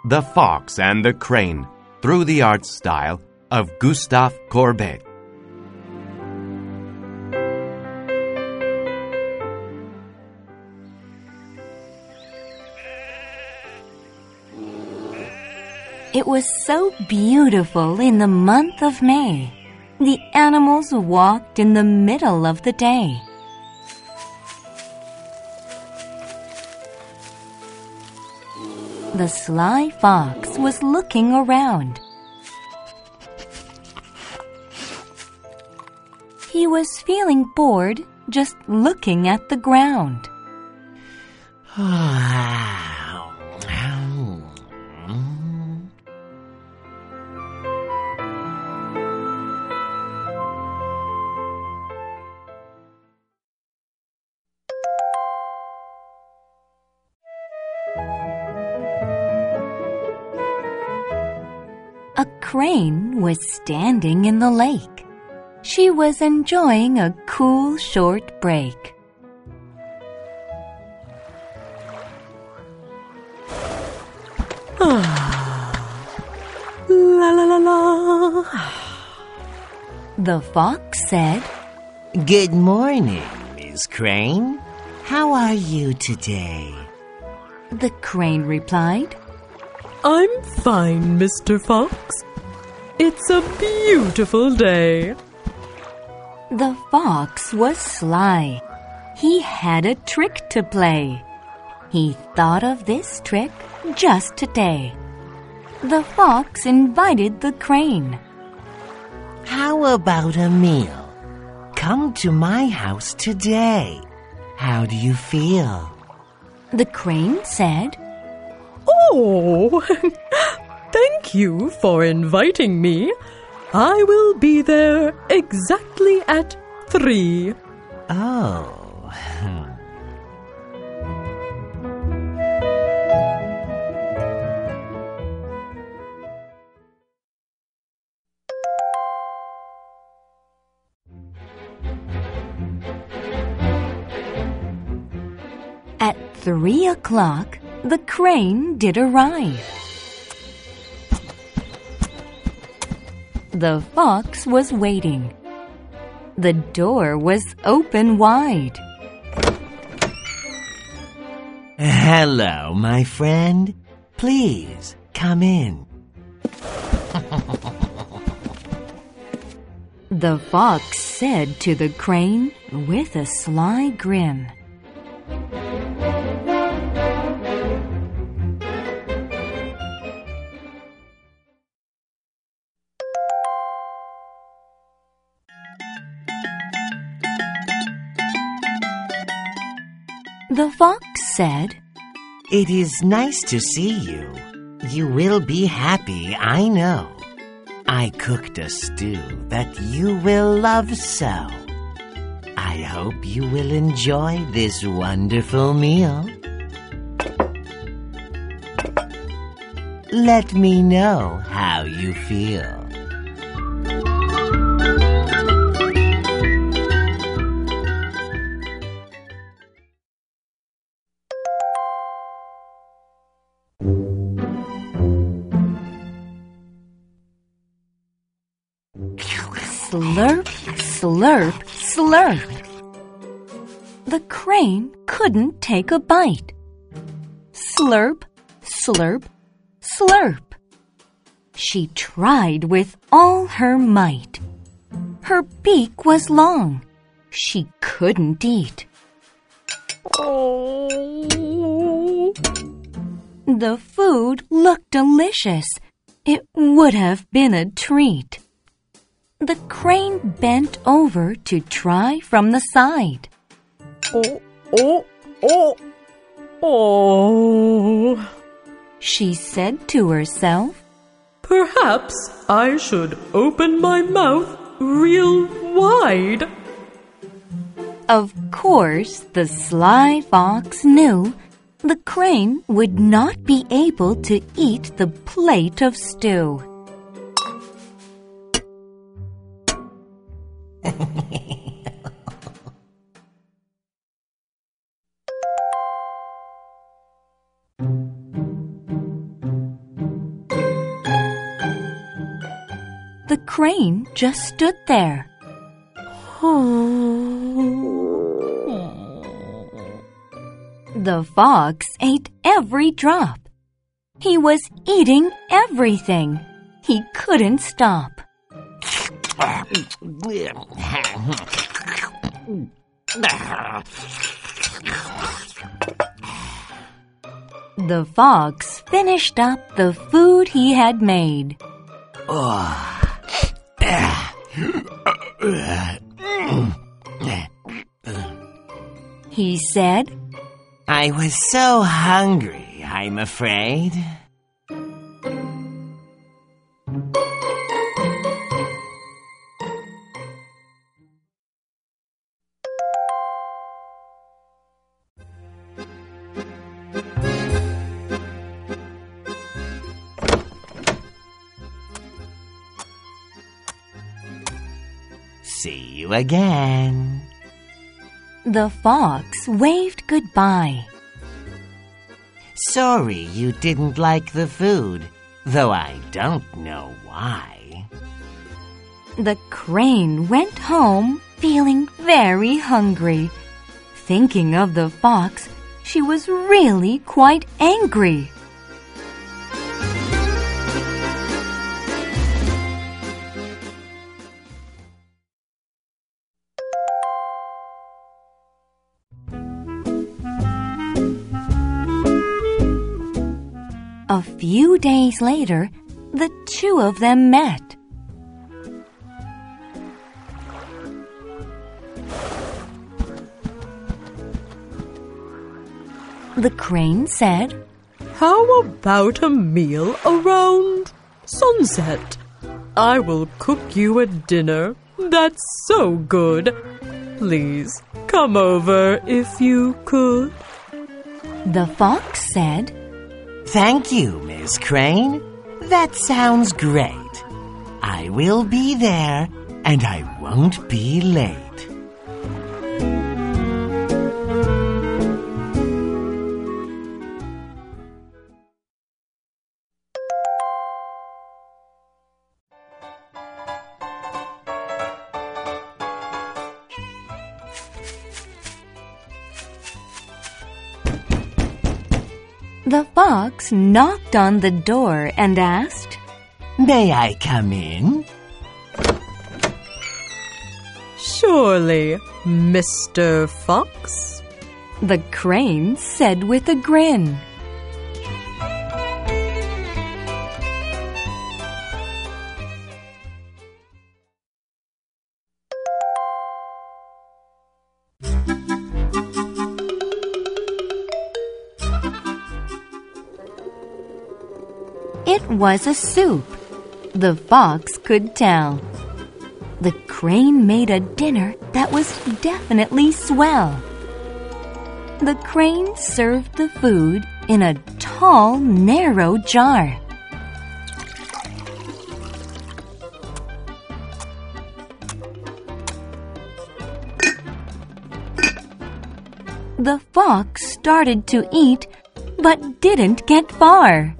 The Fox and the Crane through the art style of Gustave Courbet. It was so beautiful in the month of May. The animals walked in the middle of the day. The sly fox was looking around. He was feeling bored just looking at the ground. A crane was standing in the lake. She was enjoying a cool, short break. La la la la. The fox said, Good morning, Miss Crane. How are you today? The crane replied, I'm fine, Mr. Fox. It's a beautiful day. The fox was sly. He had a trick to play. He thought of this trick just today. The fox invited the crane. How about a meal? Come to my house today. How do you feel? The crane said, Oh, thank you for inviting me. I will be there exactly at 3. Oh. At 3 o'clock, the crane did arrive. The fox was waiting. The door was open wide. Hello, my friend. Please, come in. The fox said to the crane with a sly grin. The fox said, It is nice to see you. You will be happy, I know. I cooked a stew that you will love so. I hope you will enjoy this wonderful meal. Let me know how you feel. Slurp, slurp, slurp. The crane couldn't take a bite. Slurp, slurp, slurp. She tried with all her might. Her beak was long. She couldn't eat. Oh. The food looked delicious. It would have been a treat. The crane bent over to try from the side. Oh, oh, oh, oh. She said to herself, Perhaps I should open my mouth real wide. Of course, the sly fox knew the crane would not be able to eat the plate of stew. crane just stood there. The fox ate every drop. He was eating everything. He couldn't stop. The fox finished up the food he had made. He said, I was so hungry, I'm afraid. See you again. The fox waved goodbye. Sorry you didn't like the food, though I don't know why. The crane went home feeling very hungry. Thinking of the fox, she was really quite angry. A few days later, the two of them met. The crane said, How about a meal around sunset? I will cook you a dinner that's so good. Please come over if you could. The fox said, Thank you, Miss Crane. That sounds great. I will be there, and I won't be late. The fox knocked on the door and asked, May I come in? Surely, Mr. Fox. The crane said with a grin. It was a soup. The fox could tell. The crane made a dinner that was definitely swell. The crane served the food in a tall, narrow jar. The fox started to eat, but didn't get far.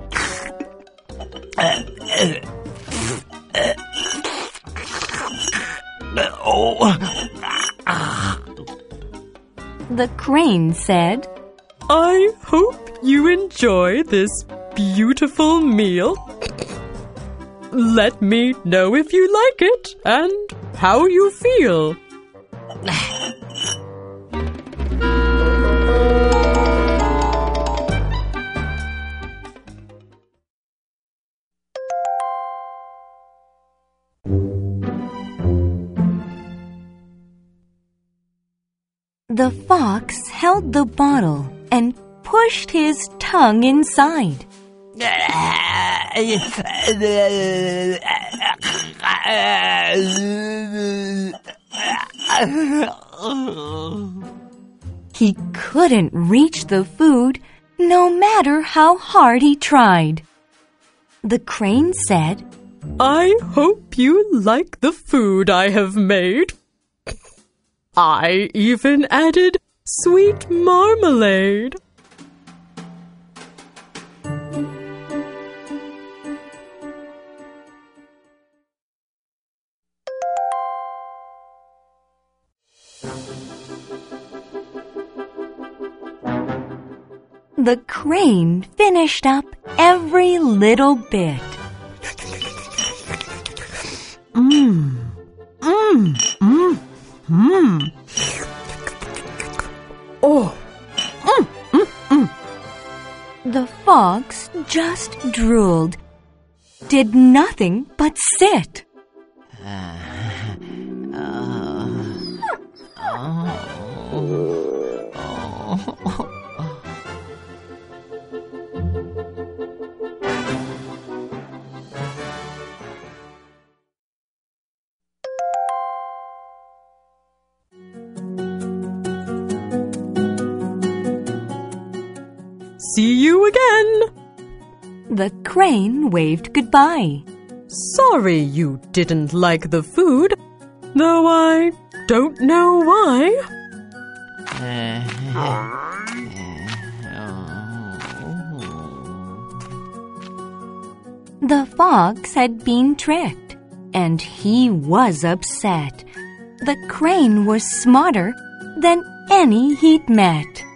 The crane said, I hope you enjoy this beautiful meal. Let me know if you like it and how you feel. The fox held the bottle and pushed his tongue inside. He couldn't reach the food, no matter how hard he tried. The crane said, I hope you like the food I have made. I even added sweet marmalade. The crane finished up every little bit. Oh, The fox just drooled, did nothing but sit. see you again. The crane waved goodbye. Sorry you didn't like the food, though I don't know why. The fox had been tricked, and he was upset. The crane was smarter than any he'd met.